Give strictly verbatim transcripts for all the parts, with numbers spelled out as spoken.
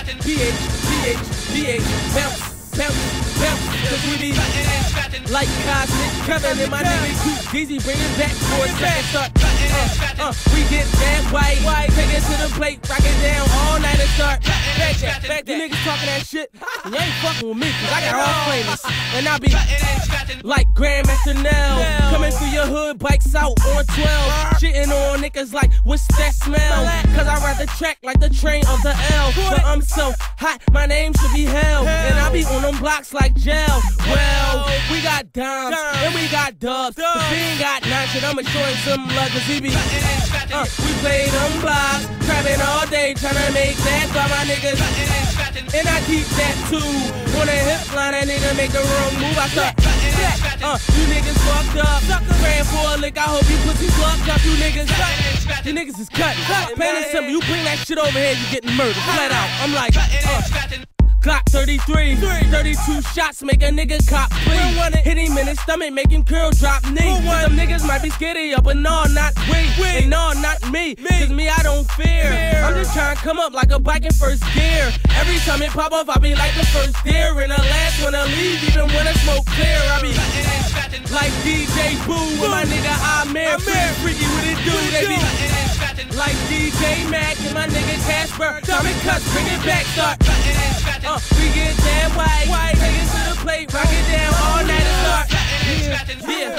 B H, B H, B H, bounce, bounce, bounce. Cause we be like Cosmic Kevin and my nigga Q Dizzy, bring it back for a second start. Uh, uh, we get that white, white, take it to the plate, rock it down all night and start. Back that, back that. You niggas talking that shit, you ain't fucking with me, cause I got all flavors. And I be like Grandmaster Nell, coming through your hood, bikes out on twelve. Shitting on niggas like, what's that smell? Cause I ride the track like the train of the L. But I'm so hot, my name should be hell. And I be on them blocks like gel. Well, we got dimes, and we got dubs. But we ain't got none shit, I'ma show him some love. Cause we be, uh, we play them blocks, trapping all day, tryna make that by my niggas. And I keep that too. On a hip line, that nigga make the wrong move. I start, uh, you niggas fucked up. Praying for a lick, I hope you pussies fucked up. You niggas, you niggas is cutting. Plain and simple, you bring that shit over here, you getting murdered. Flat out, I'm like, uh. Glock thirty-three, thirty-two shots, make a nigga cop please. Hit him in his stomach, make him curl drop knee. Some niggas might be scared of you, but no, not we. And no, not me, cause me, I don't fear. I'm just trying to come up like a bike in first gear. Every time it pop off, I be like the first deer. And the last one to leave, even when the smoke clear. I be like D J Boo with my nigga Amir. Freaky with it do, they be like D J Mac and my nigga Casper. Tommy Cuts, bring it back, start. Uh, we get that white, white, take it to the plate, rock it down all night and start. Yeah,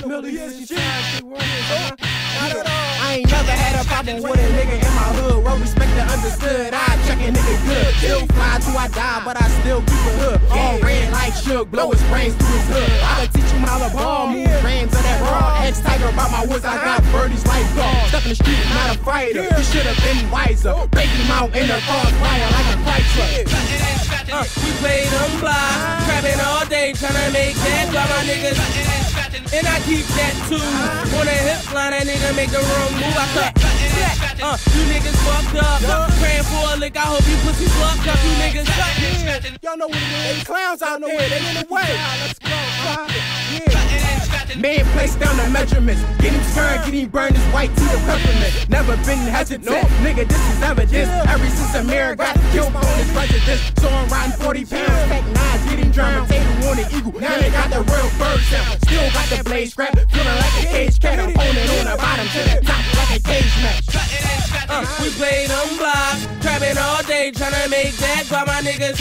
yeah. I ain't never had a problem with a nigga in my hood. Well respected, understood. I check a nigga good. Still fly till I die, but I still keep a hood. All red like Suge, blow his brains through his hood. I can teach him how to ball, move grams of that raw. Ex-tiger about my woods, I got birdies like dogs. Step in the street, not a fighter. You should've been wiser. Break him out in the cross fire like a fight truck. Uh, we play them blocks, trapping all day, tryna make that by my niggas. And I keep that too. On a hip line, that nigga make the wrong move. I thought, uh, you niggas fucked up. Praying for a lick, I hope you pussies fucked up, you niggas. Y'all know what it is. Clowns out there, they in the way. Let's go. Yeah. Man placed down the measurements. Get him turned, get him burned, his white tea of peppermint. Never been hesitant. No. Nigga, this is evidence. Ever since Amir got killed on his prejudice. So I'm riding forty pounds, stack nines, getting drowned. Potato on the eagle. Now they got the real bird sound. Still got the blade scrap, feeling like a cage cat. Opponent on the bottom to the top like a cage match. Uh, we play them blocks, trapping all day, tryna make that by my niggas.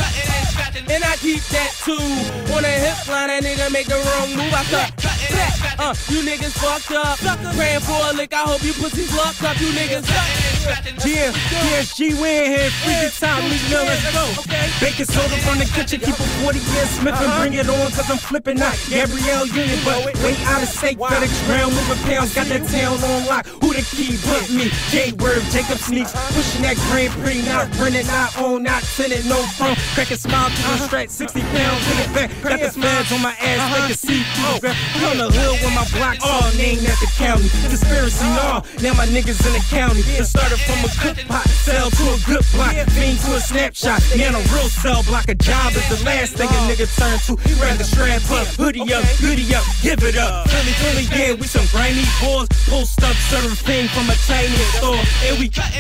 And I keep that too. On a hip line, that nigga make the wrong move. I thought, uh, you niggas fucked up. Praying for a lick, I hope you pussies locked up, you niggas. Yeah, yeah, she win here. Freaky time, Meek Mill, let's go. Baking soda from the kitchen, keep a forty year Smith and bring it on, cause I'm flipping out. Gabrielle Union, but way out of state. FedEx ground, moving pounds, got that town on lock. Who the key but me? J-Word, Jacob Sneaks, pushing that Grand Prix, not printing, not on, not sending no phone. Crack a smile to the strap, sixty pounds in the back. Got the flags on my ass, like a see through. We on the hood with my blocks all named after county. Conspiracy, no, now my niggas in the county. It started from a cook pot, sell to a good block, fiend to a snapshot. Now a real cell block, a job is the last thing a nigga turn to. He rather strap up, hoodie up, goodie up, give it up. Philly, Philly, yeah, we some grimy boys. Post up, serving thing from a Chinese store. And we